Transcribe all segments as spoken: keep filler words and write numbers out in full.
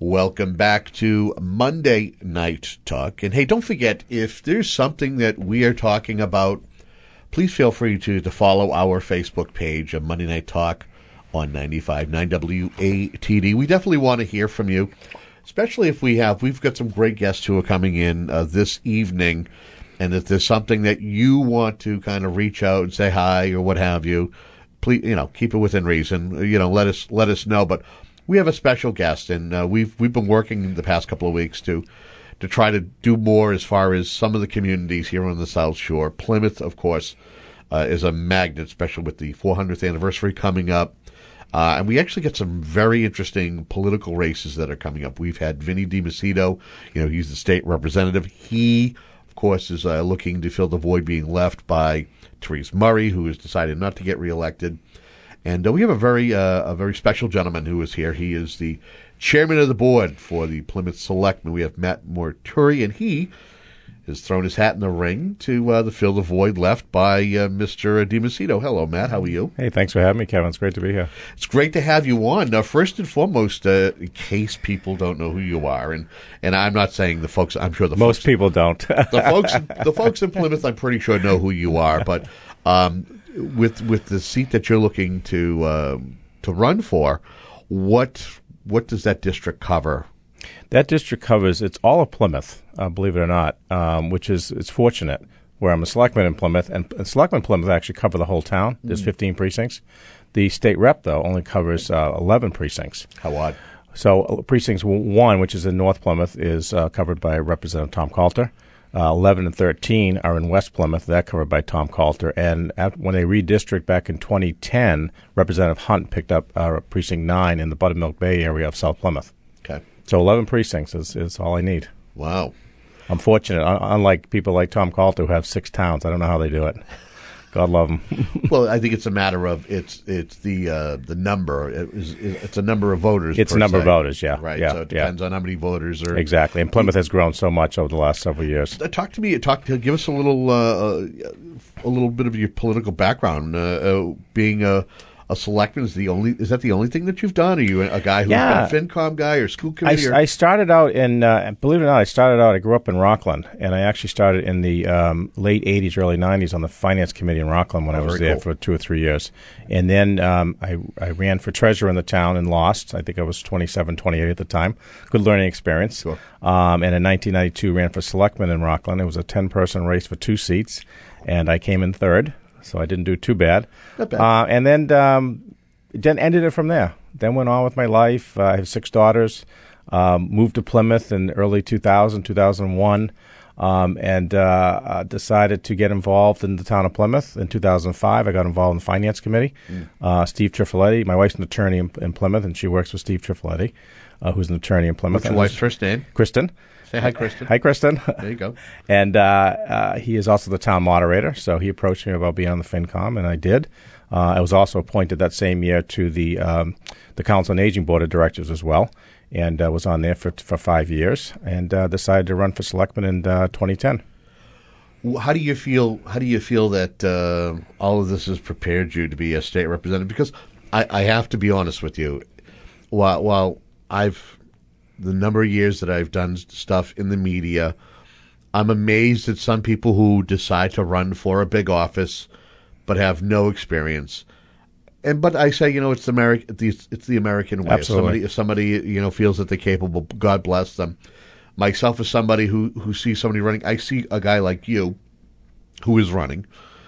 Welcome back to Monday Night Talk. And hey, don't forget, if there's something that we are talking about, please feel free to, to follow our Facebook page of Monday Night Talk on ninety-five point nine W A T D. We definitely want to hear from you, especially if we have, we've got some great guests who are coming in uh, this evening. And if there's something that you want to kind of reach out and say hi or what have you, please, you know, keep it within reason. You know, let us let us know. But we have a special guest, and uh, we've we've been working the past couple of weeks to to try to do more as far as some of the communities here on the South Shore. Plymouth, of course, uh, is a magnet, especially with the four hundredth anniversary coming up. Uh, and we actually get some very interesting political races that are coming up. We've had Vinny DiMacedo, you know, he's the state representative. He, of course, is uh, looking to fill the void being left by Therese Murray, who has decided not to get reelected. And uh, we have a very uh, a very special gentleman who is here. He is the chairman of the board for the Plymouth Selectmen. We have Matt Morturi, and he has thrown his hat in the ring to uh, the fill the void left by uh, Mister DiMacedo. Hello, Matt. How are you? Hey, thanks for having me, Kevin. It's great to be here. It's great to have you on. Now, first and foremost, uh, in case people don't know who you are, and, and I'm not saying the folks, I'm sure the Most folks, people don't. the folks the folks in Plymouth, I'm pretty sure know who you are, but um, with with the seat that you're looking to uh, to run for, what what does that district cover? That district covers, it's all of Plymouth, uh, believe it or not, um, which is it's fortunate, where I'm a selectman in Plymouth, and, and selectmen in Plymouth actually cover the whole town. There's mm. fifteen precincts. The state rep, though, only covers uh, eleven precincts. How odd. So uh, precincts one, which is in North Plymouth, is uh, covered by Representative Tom Coulter. Uh, eleven and thirteen are in West Plymouth. They're covered by Tom Coulter. And at, when they redistricted back in twenty ten, Representative Hunt picked up uh, Precinct nine in the Buttermilk Bay area of South Plymouth. Okay. So eleven precincts is, is all I need. Wow. I'm fortunate, unlike people like Tom Coulter who have six towns. I don't know how they do it. God love them. Well, I think it's a matter of it's it's the uh, the number. It is, it's a number of voters. It's per a number se. of voters, yeah. Right. Yeah, so it depends yeah. on how many voters are. Exactly. And Plymouth has grown so much over the last several years. Talk to me. Talk to give us a little uh, a little bit of your political background. Uh, uh, being a A selectman is the only. Is that the only thing that you've done? Are you a guy who's yeah. been a FinCom guy or school committee? I, or? I started out in. Uh, believe it or not, I started out. I grew up in Rockland, and I actually started in the um, late eighties, early nineties on the finance committee in Rockland when oh, I was there cool. for two or three years, and then um, I I ran for treasurer in the town and lost. I think I was twenty-seven, twenty-eight at the time. Good learning experience. Sure. Um, and in nineteen ninety-two, ran for selectman in Rockland. It was a ten-person race for two seats, and I came in third, so I didn't do too bad. Not bad. Uh, and then. Um, Then ended it from there. Then went on with my life. Uh, I have six daughters. Um, moved to Plymouth in early two thousand, two thousand one, um, and uh, uh, decided to get involved in the town of Plymouth. In two thousand five, I got involved in the finance committee. Mm. Uh, Steve Trifoletti, my wife's an attorney in, in Plymouth, and she works with Steve Trifoletti, uh, who's an attorney in Plymouth. What's your wife's first name? Kristen. Say hi, Kristen. Hi, Kristen. There you go. And uh, uh, he is also the town moderator, so he approached me about being on the FinCom, and I did. Uh, I was also appointed that same year to the um, the Council on Aging Board of Directors as well, and uh, was on there for for five years, and uh, decided to run for selectman in uh, twenty ten. How do you feel? How do you feel that uh, all of this has prepared you to be a state representative? Because I, I have to be honest with you, while while I've the number of years that I've done stuff in the media, I'm amazed at some people who decide to run for a big office but have no experience. And but I say, you know, it's the American, it's, it's the American way. Absolutely. If somebody, if somebody, you know, feels that they're capable, God bless them. Myself, as somebody who who sees somebody running, I see a guy like you, who is running,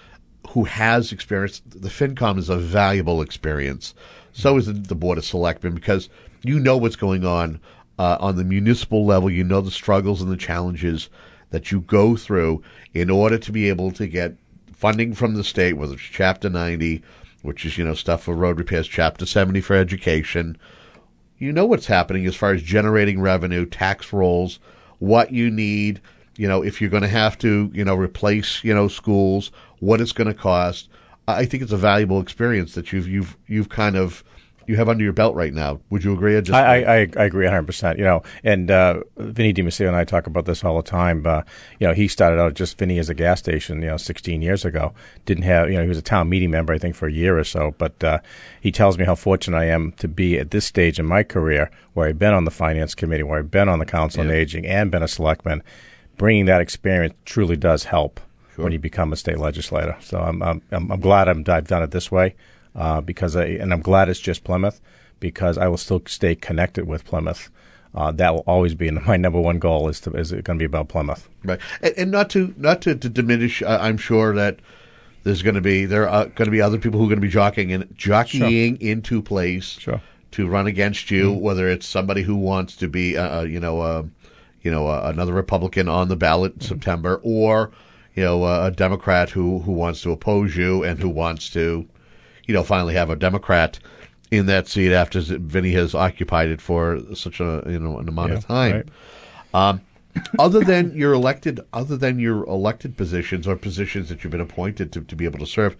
who has experience. The FinCom is a valuable experience. So is the, the Board of Selectmen, because you know what's going on uh, on the municipal level. You know the struggles and the challenges that you go through in order to be able to get funding from the state, whether it's Chapter ninety, which is, you know, stuff for road repairs, Chapter seventy for education. You know what's happening as far as generating revenue, tax rolls, what you need, you know, if you're going to have to, you know, replace, you know, schools, what it's going to cost. I think it's a valuable experience that you've you've you've kind of you have under your belt right now. Would you agree? Just I, I, I agree one hundred percent. You know, and uh, Vinny DiMatteo and I talk about this all the time. Uh, you know, he started out just Vinny as a gas station, you know, sixteen years ago. Didn't have, you know, he was a town meeting member, I think, for a year or so. But uh, he tells me how fortunate I am to be at this stage in my career where I've been on the finance committee, where I've been on the council on yeah. aging and been a selectman. Bringing that experience truly does help sure. when you become a state legislator. So I'm I'm, I'm glad I'm, I've done it this way uh, because I, and I'm glad it's just Plymouth, because I will still stay connected with Plymouth. Uh, that will always be my number one goal is to is it going to be about Plymouth. Right, and, and not to not to, to diminish. Uh, I'm sure that there's going to be there are going to be other people who are going to be jockeying and jockeying sure. into place sure. to run against you. Mm-hmm. Whether it's somebody who wants to be, uh, you know, uh, you know, uh, another Republican on the ballot in mm-hmm. September, or you know, uh, a Democrat who who wants to oppose you and who wants to, you know, finally have a Democrat in that seat after Vinny has occupied it for such a you know an amount yeah, of time. Right. Um, other than your elected, other than your elected positions or positions that you've been appointed to, to be able to serve,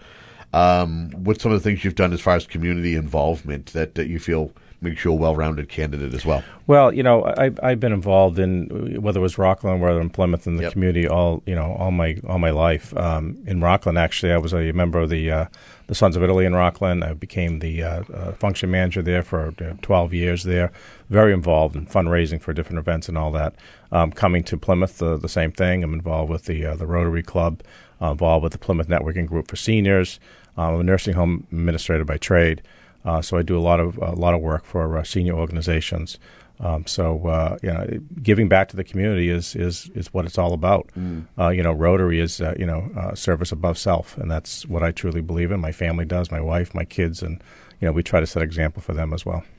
um, what's some of the things you've done as far as community involvement that, that you feel makes you a well-rounded candidate as well? Well, you know, I've I've been involved in whether it was Rockland, whether in Plymouth, in the yep. community all you know all my all my life. Um, in Rockland, actually, I was a member of the uh, the Sons of Italy in Rockland. I became the uh, uh, function manager there for uh, twelve years there. Very involved in fundraising for different events and all that. Um, coming to Plymouth, uh, the same thing. I'm involved with the uh, the Rotary Club, uh, involved with the Plymouth Networking Group for Seniors. Um, I'm a nursing home administrator by trade. Uh, so I do a lot of a lot of work for uh, senior organizations. Um, so uh, you know, giving back to the community is is, is what it's all about. Mm. Uh, you know, Rotary is uh, you know uh, service above self, and that's what I truly believe in. My family does, my wife, my kids, and you know we try to set an example for them as well.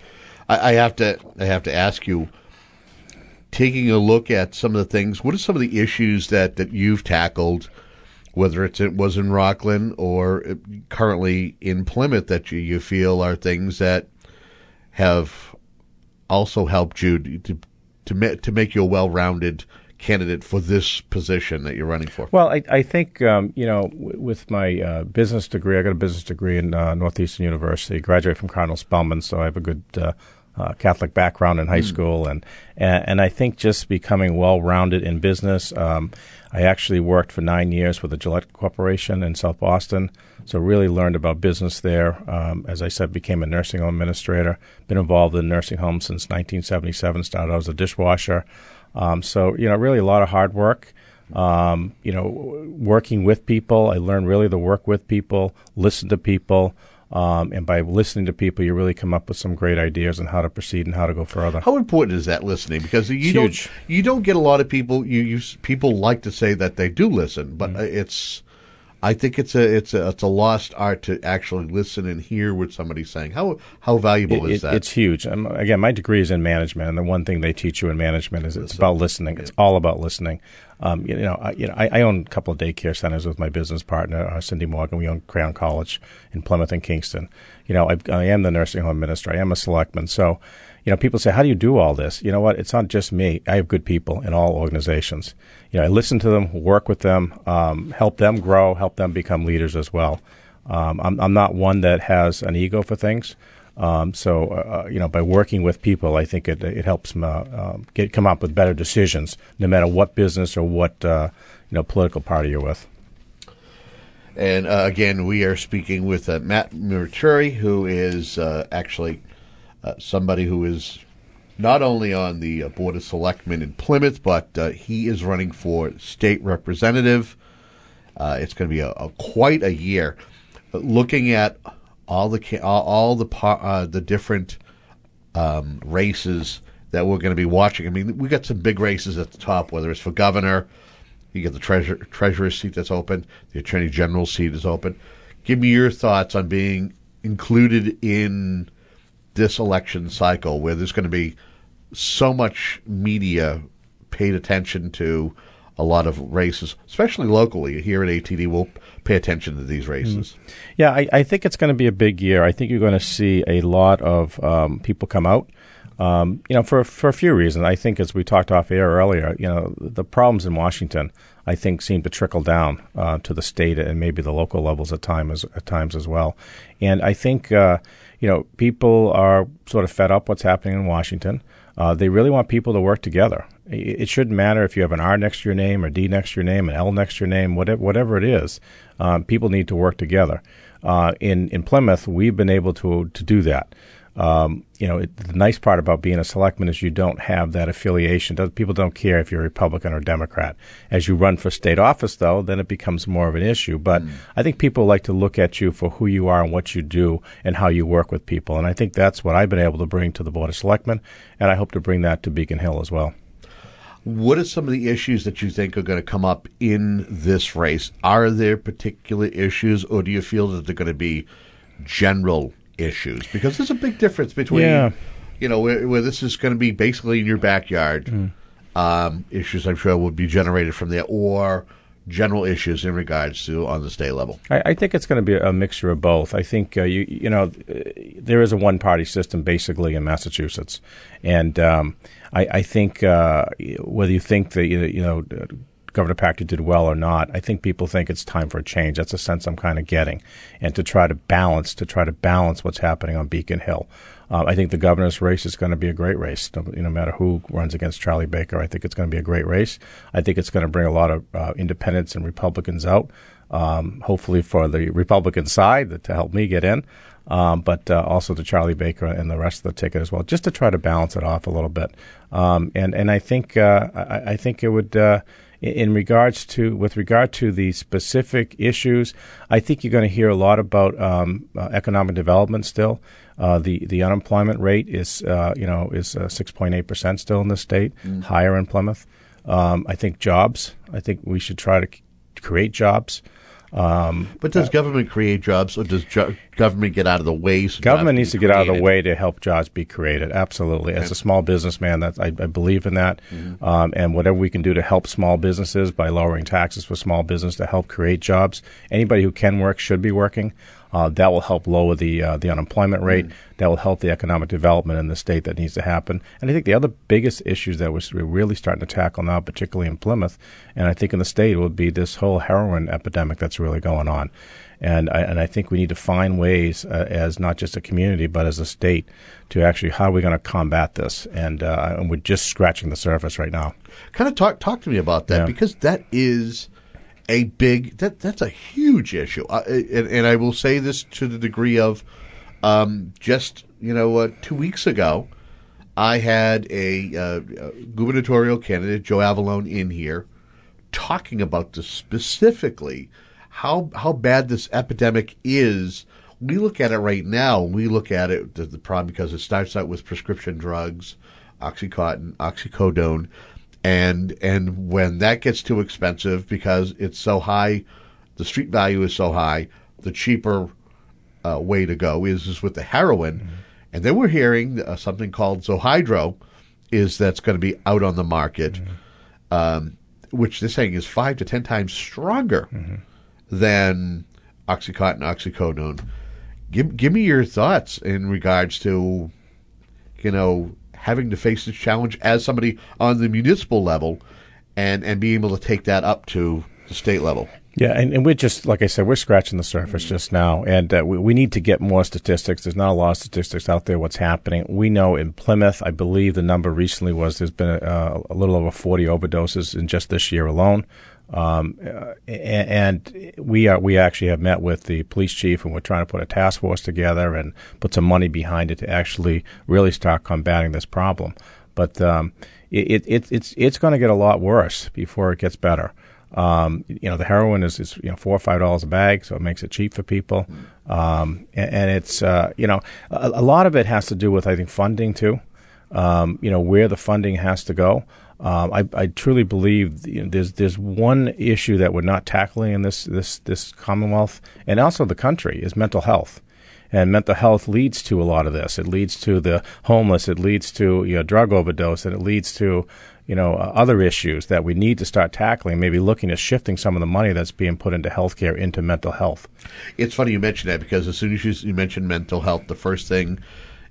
I, I have to I have to ask you, taking a look at some of the things, what are some of the issues that, that you've tackled, whether it's, it was in Rockland or currently in Plymouth, that you, you feel are things that have also helped you to to, ma- to make you a well-rounded candidate for this position that you're running for? Well, I, I think, um, you know, w- with my uh, business degree, I got a business degree in uh, Northeastern University, graduated from Cardinal Spellman, so I have a good uh, uh, Catholic background in high mm. school. And, and and I think just becoming well-rounded in business. Um, I actually worked for nine years with the Gillette Corporation in South Boston, so really learned about business there. Um, as I said, became a nursing home administrator, been involved in nursing homes since nineteen seventy-seven, started out as a dishwasher. Um, so, you know, really a lot of hard work, um, you know, working with people. I learned really to work with people, listen to people. Um, and by listening to people, you really come up with some great ideas on how to proceed and how to go further. How important is that listening? Because you it's don't huge. you don't get a lot of people. You, you people like to say that they do listen, but mm-hmm. it's. I think it's a it's a it's a lost art to actually listen and hear what somebody's saying. How how valuable it, is it, that? It's huge. Um, again, my degree is in management, and the one thing they teach you in management is it's about listening. Yeah. It's all about listening. Um, you, you know, I, you know, I, I own a couple of daycare centers with my business partner, uh, Cindy Morgan. We own Crayon College in Plymouth and Kingston. You know, I, I am the nursing home administrator. I am a selectman. So, you know, people say, how do you do all this? You know what? It's not just me. I have good people in all organizations. You know, I listen to them, work with them, um, help them grow, help them become leaders as well. Um, I'm, I'm not one that has an ego for things. Um, so, uh, you know, by working with people, I think it it helps them uh, uh, get come up with better decisions, no matter what business or what uh, you know political party you're with. And uh, again, we are speaking with uh, Matt Muraturi, who is uh, actually uh, somebody who is not only on the uh, Board of Selectmen in Plymouth, but uh, he is running for state representative. Uh, it's going to be a, a quite a year. But looking at all the all, all the uh, the different um, races that we're going to be watching. I mean, we got some big races at the top, whether it's for governor. You get the treasurer, treasurer's seat that's open. The attorney general's seat is open. Give me your thoughts on being included in this election cycle where there's going to be so much media paid attention to a lot of races, especially locally. Here at A T D, we'll pay attention to these races. Mm. Yeah, I, I think it's going to be a big year. I think you're going to see a lot of um, people come out. Um, you know, for for a few reasons. I think, as we talked off air earlier, you know, the problems in Washington, I think, seem to trickle down uh, to the state and maybe the local levels at times at times as well. And I think, uh, you know, people are sort of fed up what's happening in Washington. Uh, they really want people to work together. It, it shouldn't matter if you have an R next to your name or D next to your name, an L next to your name, whatever whatever it is. Um, people need to work together. Uh, in in Plymouth, we've been able to to do that. Um, you know, it, the nice part about being a selectman is you don't have that affiliation. People don't care if you're Republican or Democrat. As you run for state office, though, then it becomes more of an issue. But mm. I think people like to look at you for who you are and what you do and how you work with people. And I think that's what I've been able to bring to the Board of Selectmen, and I hope to bring that to Beacon Hill as well. What are some of the issues that you think are going to come up in this race? Are there particular issues, or do you feel that they're going to be general issues? Because there's a big difference between, yeah. you know, where, where this is going to be basically in your backyard. Mm. Um, issues, I'm sure, will be generated from there, or general issues in regards to on the state level. I, I think it's going to be a mixture of both. I think, uh, you you know, there is a one-party system basically in Massachusetts. And um, I, I think uh, whether you think that, you know, Governor Pachter did well or not, I think people think it's time for a change. That's a sense I'm kind of getting. And to try to balance, to try to balance what's happening on Beacon Hill. Uh, I think the governor's race is going to be a great race. No, no matter who runs against Charlie Baker, I think it's going to be a great race. I think it's going to bring a lot of uh, independents and Republicans out, um, hopefully for the Republican side to help me get in, um, but uh, also to Charlie Baker and the rest of the ticket as well, just to try to balance it off a little bit. Um, and and I think uh, I, I think it would. Uh, In regards to, with regard to the specific issues, I think you're going to hear a lot about um, uh, economic development still. Uh, the the unemployment rate is, uh, you know, is uh, six point eight percent still in the state, mm. higher in Plymouth. Um, I think jobs. I think we should try to c- create jobs. Um, but does uh, government create jobs, or does jo- government get out of the way? So government needs to get out of the way to help jobs be created. Absolutely. Okay. As a small businessman, that I, I believe in that. Mm-hmm. Um, and whatever we can do to help small businesses by lowering taxes for small business to help create jobs. Anybody who can work should be working. Uh, that will help lower the uh, the unemployment rate. Mm. That will help the economic development in the state that needs to happen. And I think the other biggest issues that we're really starting to tackle now, particularly in Plymouth, and I think in the state, will be this whole heroin epidemic that's really going on. And I, and I think we need to find ways, uh, as not just a community, but as a state, to actually, how are we going to combat this? And, uh, and we're just scratching the surface right now. Kind of talk talk to me about that, yeah. because that is a big, that that's a huge issue. Uh, and, and I will say this to the degree of um, just, you know, uh, two weeks ago, I had a, uh, a gubernatorial candidate, Joe Avalone, in here talking about this specifically, how how bad this epidemic is. We look at it right now, we look at it, the, the problem, because it starts out with prescription drugs, Oxycontin, oxycodone, and and when that gets too expensive because it's so high, the street value is so high, the cheaper uh, way to go is, is with the heroin. Mm-hmm. And then we're hearing uh, something called Zohydro is that's going to be out on the market, mm-hmm. um, which they're saying is five to ten times stronger mm-hmm. than Oxycontin, oxycodone. Give give me your thoughts in regards to, you know, having to face this challenge as somebody on the municipal level, and, and being able to take that up to the state level. Yeah, and, and we're just, like I said, we're scratching the surface just now, and uh, we, we need to get more statistics. There's not a lot of statistics out there what's happening. We know in Plymouth, I believe the number recently was there's been a, a little over forty overdoses in just this year alone. Um, uh, and we are, we actually have met with the police chief, and we're trying to put a task force together and put some money behind it to actually really start combating this problem. But um, it, it, it's it's going to get a lot worse before it gets better. Um, you know, the heroin is, is you know four or five dollars a bag, so it makes it cheap for people. Um, and, and it's uh, you know a, a lot of it has to do with, I think, funding too. Um, you know, where the funding has to go. Um, I, I truly believe you know, there's there's one issue that we're not tackling in this this this Commonwealth and also the country is mental health. And mental health leads to a lot of this. It leads to the homeless. It leads to you know, drug overdose, and it leads to you know uh, other issues that we need to start tackling. Maybe looking at shifting some of the money that's being put into healthcare into mental health. It's funny you mention that, because as soon as you, you mention mental health, the first thing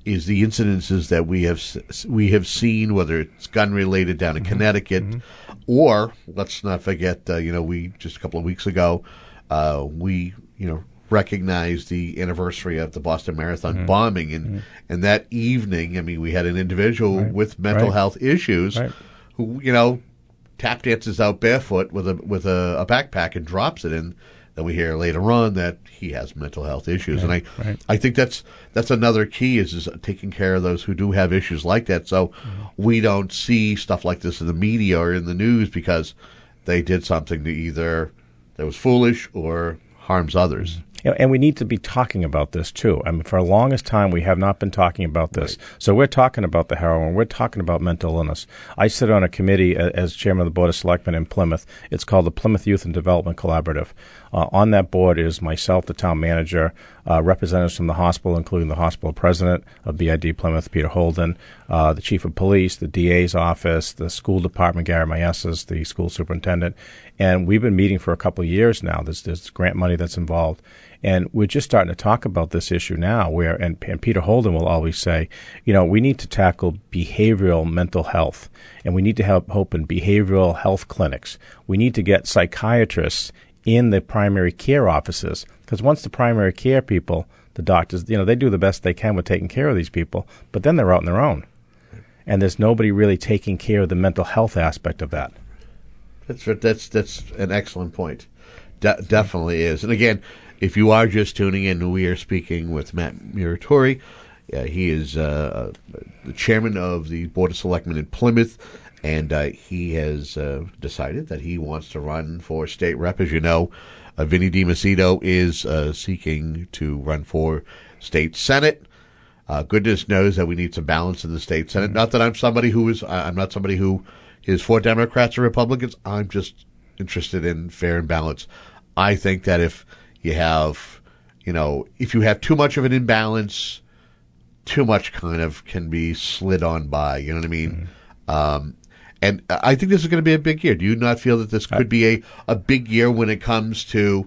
is the incidences that we have we have seen, whether it's gun related down in mm-hmm. Connecticut, mm-hmm. or let's not forget, uh, you know, we just a couple of weeks ago, uh, we you know recognized the anniversary of the Boston Marathon mm-hmm. bombing, and mm-hmm. and that evening, I mean, we had an individual right. with mental right. health issues right. who you know tap dances out barefoot with a with a, a backpack and drops it in. Then we hear later on that he has mental health issues, right, and I, right. I think that's that's another key is, is taking care of those who do have issues like that, so mm-hmm. we don't see stuff like this in the media or in the news because they did something to either that was foolish or harms others. Mm-hmm. You know, and we need to be talking about this, too. I mean, for the longest time, we have not been talking about this. Right. So we're talking about the heroin. We're talking about mental illness. I sit on a committee as chairman of the Board of Selectmen in Plymouth. It's called the Plymouth Youth and Development Collaborative. Uh, on that board is myself, the town manager, uh, representatives from the hospital, including the hospital president of B I D Plymouth, Peter Holden, uh, the chief of police, the D A's office, the school department, Gary Maestas, the school superintendent. And we've been meeting for a couple of years now. There's, there's grant money that's involved. And we're just starting to talk about this issue now where, and, and Peter Holden will always say, you know, we need to tackle behavioral mental health, and we need to help open behavioral health clinics. We need to get psychiatrists in the primary care offices, because once the primary care people, the doctors, you know, they do the best they can with taking care of these people, but then they're out on their own. And there's nobody really taking care of the mental health aspect of that. That's that's that's an excellent point. De- definitely is. And again, if you are just tuning in, we are speaking with Matt Muratori. Uh, he is uh, the chairman of the Board of Selectmen in Plymouth, and uh, he has uh, decided that he wants to run for state rep. As you know, uh, Vinny DiMacedo is uh, seeking to run for state senate. Uh, goodness knows that we need some balance in the state senate. Not that I'm somebody who is, I'm not somebody who is for Democrats or Republicans. I'm just interested in fair and balance. I think that if you have, you know, if you have too much of an imbalance, too much kind of can be slid on by. You know what I mean? Mm-hmm. Um, and I think this is going to be a big year. Do you not feel that this could be a, a big year when it comes to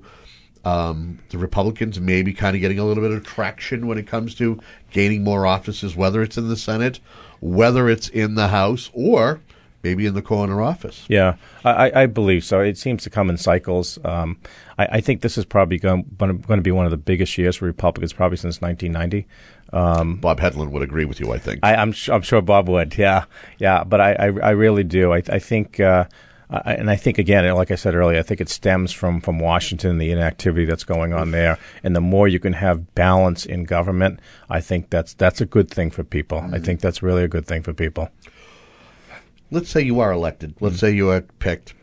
um, the Republicans maybe kind of getting a little bit of traction when it comes to gaining more offices, whether it's in the Senate, whether it's in the House, or maybe in the corner office? Yeah, I, I believe so. It seems to come in cycles. Um, I, I think this is probably going, going to be one of the biggest years for Republicans, probably since nineteen ninety. Um, Bob Hedlund would agree with you, I think. I, I'm, sh- I'm sure Bob would, yeah. Yeah, but I, I, I really do. I, I think, uh, I, and I think, again, like I said earlier, I think it stems from, from Washington, the inactivity that's going on there. And the more you can have balance in government, I think that's that's a good thing for people. Mm-hmm. I think that's really a good thing for people. Let's say you are elected. Let's mm-hmm. say you are picked.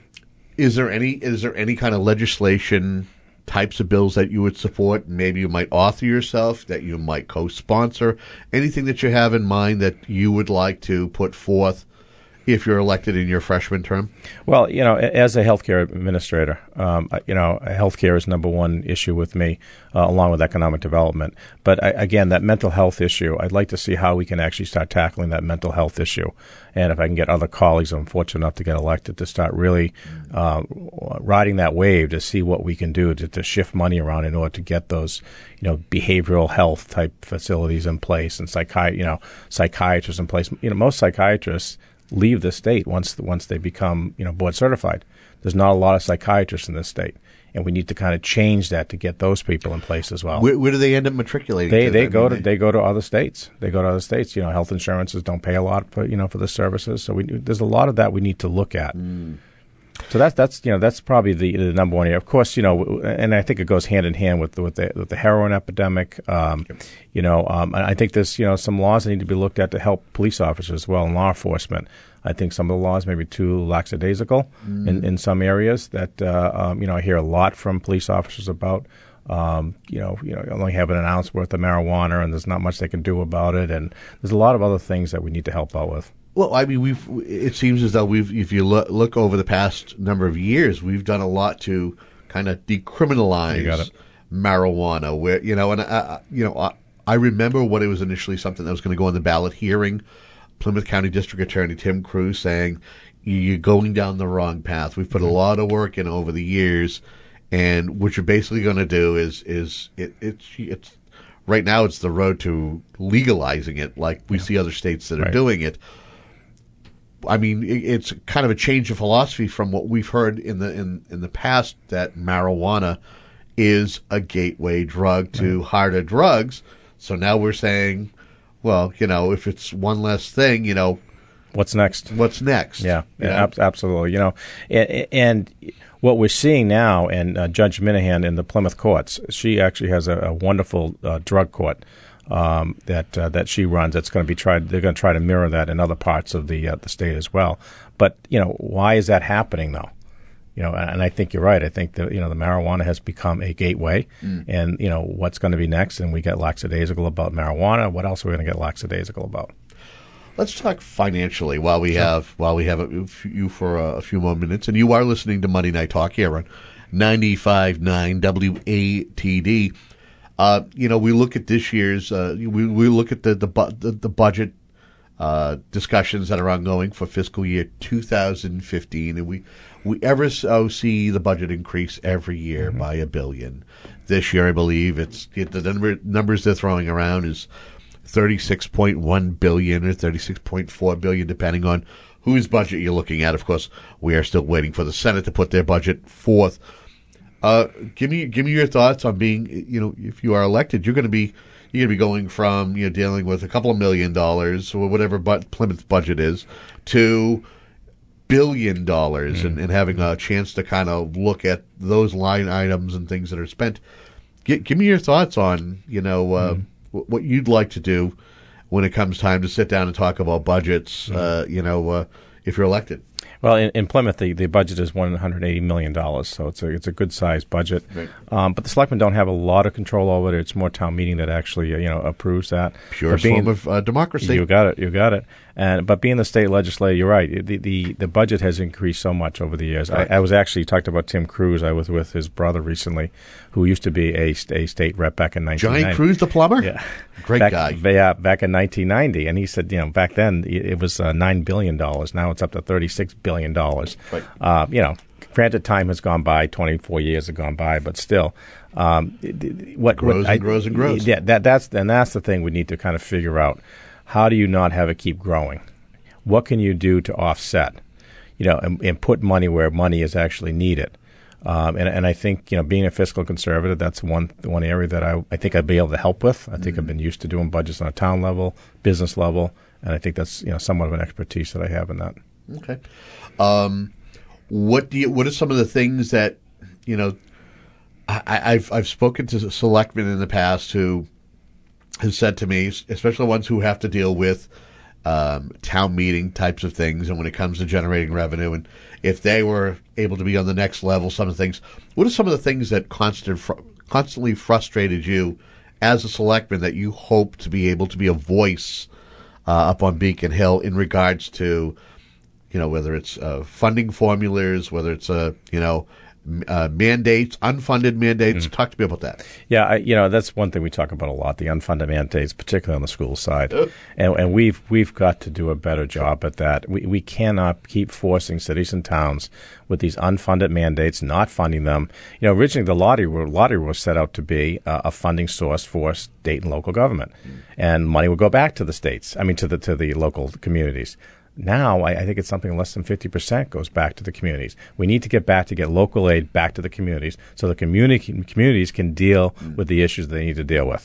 Is there any is there any kind of legislation types of bills that you would support? Maybe you might author yourself, that you might co-sponsor. Anything that you have in mind that you would like to put forth if you're elected in your freshman term? Well, you know, as a healthcare administrator, um, you know, healthcare is number one issue with me, uh, along with economic development. But I, again, that mental health issue, I'd like to see how we can actually start tackling that mental health issue. And if I can get other colleagues, I'm fortunate enough to get elected, to start really uh, riding that wave to see what we can do to, to shift money around in order to get those, you know, behavioral health type facilities in place and psychi- you know, psychiatrists in place. You know, most psychiatrists leave the state once once they become, you know, board certified. There's not a lot of psychiatrists in this state, and we need to kind of change that to get those people in place as well. Where, where do they end up matriculating? They to? they I go mean, to they... they go to other states. They go to other states. You know, health insurances don't pay a lot for you know for the services. So we there's a lot of that we need to look at. Mm. So that's that's you know that's probably the, the number one area. Of course, you know, and I think it goes hand in hand with the, with the with the heroin epidemic. Um, yep. You know, um, I think there's you know some laws that need to be looked at to help police officers as well and law enforcement. I think some of the laws may be too lackadaisical mm. in, in some areas that uh, um, you know I hear a lot from police officers about. Um, you know, you know, only have an ounce worth of marijuana, and there's not much they can do about it. And there's a lot of other things that we need to help out with. Well, I mean, we've. It seems as though we've. If you look, look over the past number of years, we've done a lot to kind of decriminalize marijuana. Where you know, and I, you know, I, I remember when it was initially something that was going to go on the ballot hearing. Plymouth County District Attorney Tim Cruz saying, "You're going down the wrong path. We've put mm-hmm. a lot of work in over the years, and what you're basically going to do is is it, it's it's right now it's the road to legalizing it, like we yeah. see other states that are right. doing it. I mean, it's kind of a change of philosophy from what we've heard in the in, in the past, that marijuana is a gateway drug to right. harder drugs. So now we're saying, well, you know, if it's one less thing, you know, what's next? What's next? Yeah, yeah ab- absolutely. You know, and, and what we're seeing now, and uh, Judge Minahan in the Plymouth courts, she actually has a, a wonderful uh, drug court. Um, that uh, that she runs. That's going to be tried. They're going to try to mirror that in other parts of the uh, the state as well. But you know, why is that happening though? You know, and, and I think you're right. I think that you know the marijuana has become a gateway, mm. and you know what's going to be next. And we get lackadaisical about marijuana. What else are we going to get lackadaisical about? Let's talk financially while we sure. have while we have a, you for a, a few more minutes. And you are listening to Monday Night Talk here on ninety-five point nine W A T D. Uh, you know, we look at this year's, uh, we, we look at the the, bu- the, the budget uh, discussions that are ongoing for fiscal year two thousand fifteen, and we, we ever so see the budget increase every year mm-hmm. by a billion. This year, I believe, it's it, the number, numbers they're throwing around is thirty-six point one billion dollars or thirty-six point four billion dollars, depending on whose budget you're looking at. Of course, we are still waiting for the Senate to put their budget forth. Uh, give me give me your thoughts on being, you know, if you are elected, you're going to be you're going to be going from, you know, dealing with a couple of million dollars or whatever but Plymouth's budget is to billion dollars mm-hmm. and, and having a chance to kind of look at those line items and things that are spent. G- give me your thoughts on, you know, uh, mm-hmm. w- what you'd like to do when it comes time to sit down and talk about budgets, mm-hmm. uh, you know, uh, if you're elected. Well, in, in Plymouth, the, the budget is one hundred eighty million dollars, so it's a it's a good sized budget. Right. Um, but the selectmen don't have a lot of control over it. It's more town meeting that actually uh, you know approves that. Pure form of uh, democracy. You got it. You got it. And but being the state legislature, you're right. The the, the budget has increased so much over the years. Right. I, I was actually talked about Tim Cruz. I was with his brother recently, who used to be a, a state rep back in nineteen ninety. Giant Cruz, the plumber. Yeah, great back, guy. Yeah, back in nineteen ninety, and he said, you know, back then it was uh, nine billion dollars. Now it's up to thirty-six billion dollars. Right. Uh, you know, granted, time has gone by, twenty-four years have gone by, but still, um, what grows what, I, and grows and grows. Yeah, that that's and that's the thing we need to kind of figure out. How do you not have it keep growing? What can you do to offset? You know, and, and put money where money is actually needed. Um, and, and I think, you know, being a fiscal conservative, that's one one area that I, I think I'd be able to help with. I think mm-hmm. I've been used to doing budgets on a town level, business level, and I think that's, you know, somewhat of an expertise that I have in that. Okay. Um, what do you? What are some of the things that, you know, I, I've I've spoken to selectmen in the past who have said to me, especially ones who have to deal with um, town meeting types of things, and when it comes to generating revenue, and if they were able to be on the next level, some of the things. What are some of the things that constant, fr- constantly frustrated you as a selectman that you hope to be able to be a voice uh, up on Beacon Hill in regards to, you know, whether it's uh, funding formulas, whether it's, uh, you know, uh, mandates, unfunded mandates. Mm. Talk to me about that. Yeah, I, you know, that's one thing we talk about a lot, the unfunded mandates, particularly on the school side. Uh. And, and we've we've got to do a better job at that. We we cannot keep forcing cities and towns with these unfunded mandates, not funding them. You know, originally the lottery, lottery was set out to be uh, a funding source for state and local government. Mm. And money would go back to the states, I mean, to the to the local communities. Now, I, I think it's something less than fifty percent goes back to the communities. We need to get back to get local aid back to the communities so the community communities can deal mm. with the issues they need to deal with.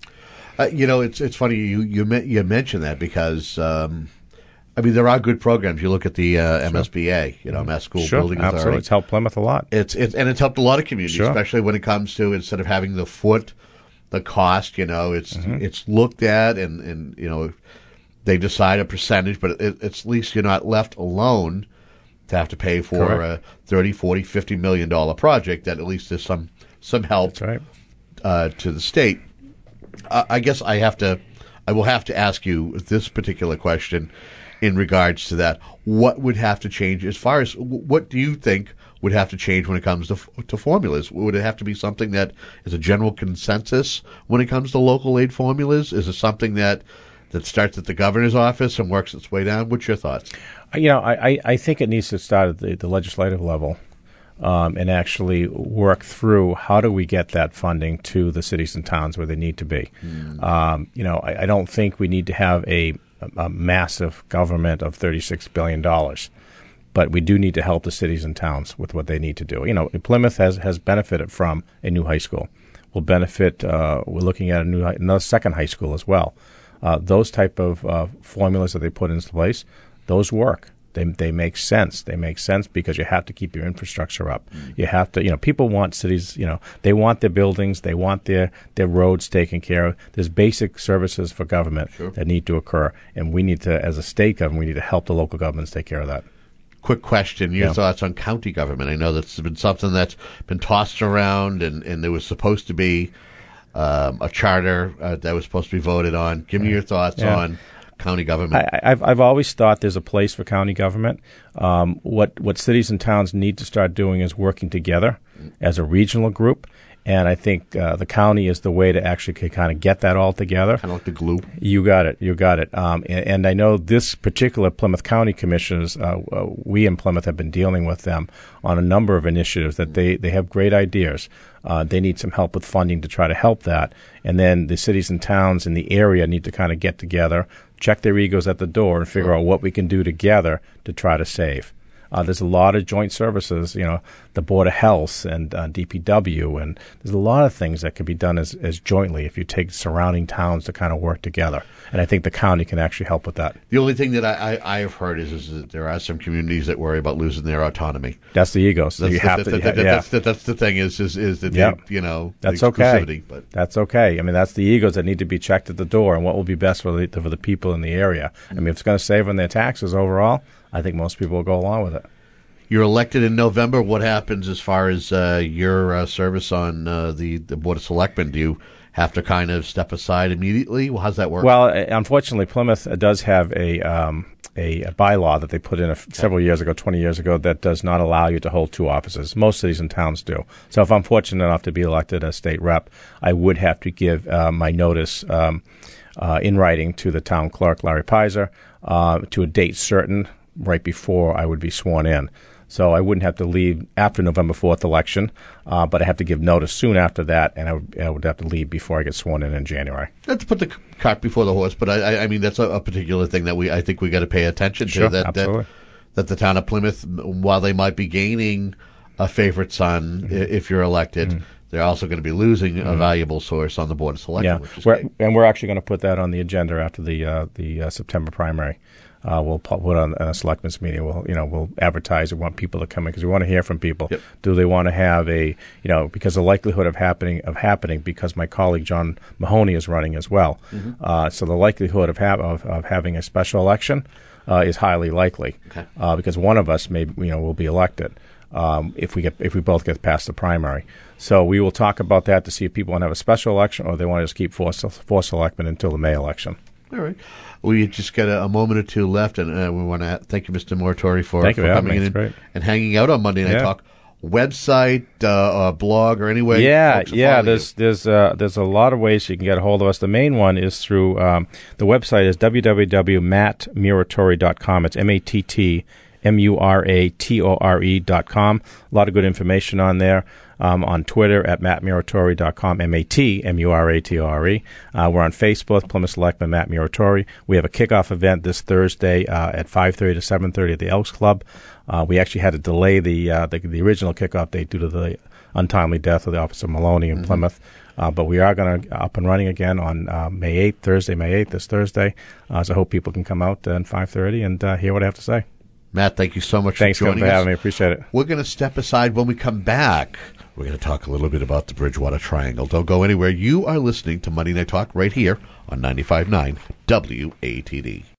Uh, you know, it's it's funny you you, me- you mentioned that because, um, I mean, there are good programs. You look at the uh, M S B A, you know, Mass School sure, Building Authority. Absolutely. It's helped Plymouth a lot. It's, it's And it's helped a lot of communities, sure. especially when it comes to, instead of having the foot, the cost, you know, it's mm-hmm. it's looked at and, and you know, they decide a percentage, but it, it's at least you're not left alone to have to pay for Correct. a thirty, forty, fifty million dollar project. That at least there's some some help That's right. uh, to the state. Uh, I guess I have to, I will have to ask you this particular question in regards to that. What would have to change as far as what do you think would have to change when it comes to to formulas? Would it have to be something that is a general consensus when it comes to local aid formulas? Is it something that that starts at the governor's office and works its way down? What's your thoughts? You know, I, I think it needs to start at the, the legislative level. um, and actually work through how do we get that funding to the cities and towns where they need to be. Mm. Um, you know, I, I don't think we need to have a, a massive government of thirty-six billion dollars. But we do need to help the cities and towns with what they need to do. You know, Plymouth has, has benefited from a new high school. We'll benefit. Uh, we're looking at a new another second high school as well. Uh, those type of uh, formulas that they put into place, those work. They they make sense. They make sense because you have to keep your infrastructure up. Mm-hmm. You have to. You know, people want cities. You know, they want their buildings. They want their their roads taken care of. There's basic services for government sure. that need to occur, and we need to, as a state government, we need to help the local governments take care of that. Quick question, your yeah. thoughts on county government. I know that's been something that's been tossed around, and, and there was supposed to be um, a charter uh, that was supposed to be voted on. Give me your thoughts yeah. on county government. I, I've, I've always thought there's a place for county government. Um, what, what cities and towns need to start doing is working together as a regional group. And I think uh, the county is the way to actually kind of get that all together. Kind of like the glue. You got it. You got it. Um, and, and I know this particular Plymouth County Commissioners, uh, uh, we in Plymouth have been dealing with them on a number of initiatives that they, they have great ideas. Uh, they need some help with funding to try to help that. And then the cities and towns in the area need to kind of get together, check their egos at the door, and figure out what we can do together to try to save. Uh, there's a lot of joint services, you know, the Board of Health and uh, D P W, and there's a lot of things that can be done as, as jointly if you take surrounding towns to kind of work together. And I think the county can actually help with that. The only thing that I, I, I have heard is, is that there are some communities that worry about losing their autonomy. That's the egos. That's, you the, have that, to, that, yeah. that's, that, that's the thing is is, is that, yep. they, you know, that's the okay. But. That's okay. I mean, that's the egos that need to be checked at the door and what will be best for the, for the people in the area. Mm-hmm. I mean, if it's going to save on their taxes overall, I think most people will go along with it. You're elected in November. What happens as far as uh, your uh, service on uh, the, the Board of Selectmen? Do you have to kind of step aside immediately? Well, how's that work? Well, unfortunately, Plymouth does have a um, a, a bylaw that they put in a, several years ago, twenty years ago, that does not allow you to hold two offices. Most cities and towns do. So if I'm fortunate enough to be elected as state rep, I would have to give uh, my notice um, uh, in writing to the town clerk, Larry Pizer, uh, to a date certain right before I would be sworn in. So I wouldn't have to leave after November fourth election, uh, but I have to give notice soon after that, and I would, I would have to leave before I get sworn in in January. Let's put the cart before the horse, but I, I mean that's a, a particular thing that we I think we got to pay attention to. Sure, that, absolutely. that that the town of Plymouth, while they might be gaining a favorite son mm-hmm. if you're elected, mm-hmm. they're also going to be losing mm-hmm. a valuable source on the Board of Selectmen. Yeah, which is we're, great. And we're actually going to put that on the agenda after the uh, the uh, September primary. Uh, we'll put on a selectmen's meeting. We'll, you know, we'll advertise. We want people to come in because we want to hear from people. Yep. Do they want to have a, you know, because the likelihood of happening of happening because my colleague John Mahoney is running as well. Mm-hmm. Uh, so the likelihood of, ha- of of having a special election uh, is highly likely okay. uh, because one of us may, you know, will be elected um, if we get if we both get past the primary. So we will talk about that to see if people want to have a special election or they want to just keep four four selectmen until the May election. All right. We just got a, a moment or two left, and uh, we want to thank you, Mister Moratori, for, thank for you, coming in and, and hanging out on Monday Night yeah. Talk. Website, uh, uh, blog, or anyway. Yeah, yeah. There's you. there's uh, there's a lot of ways you can get a hold of us. The main one is through um, the website is w w w dot matt muratori dot com. It's M A T T M U R A T O R E dot com. A lot of good information on there. Um, on Twitter at matt muratori dot com, M A T M U R A T O R E. Uh, we're on Facebook, Plymouth Selectman Matt Muratori. We have a kickoff event this Thursday uh, at five thirty to seven thirty at the Elks Club. Uh, we actually had to delay the, uh, the the original kickoff date due to the untimely death of the Officer Maloney in mm-hmm. Plymouth. Uh, but we are going to up and running again on uh, May eighth, Thursday, May eighth, this Thursday. Uh, so I hope people can come out at five thirty and uh, hear what I have to say. Matt, thank you so much Thanks for joining for us. having me. Appreciate it. We're going to step aside. When we come back, we're going to talk a little bit about the Bridgewater Triangle. Don't go anywhere. You are listening to Monday Night Talk right here on ninety-five point nine W A T D.